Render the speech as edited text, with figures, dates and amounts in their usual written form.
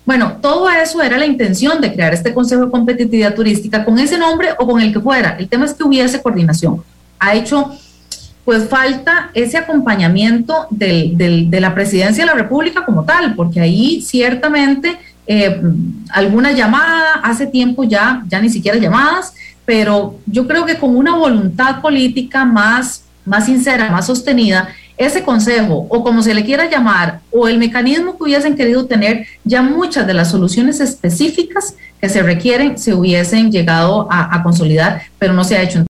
Bueno, todo eso era la intención de crear este Consejo de Competitividad Turística con ese nombre o con el que fuera. El tema es que hubiese coordinación. Ha hecho pues falta ese acompañamiento de la Presidencia de la República como tal, porque ahí ciertamente alguna llamada, hace tiempo ya ni siquiera llamadas, pero yo creo que con una voluntad política más sincera, más sostenida, ese consejo, o como se le quiera llamar, o el mecanismo que hubiesen querido tener, ya muchas de las soluciones específicas que se requieren se hubiesen llegado a consolidar, pero no se ha hecho.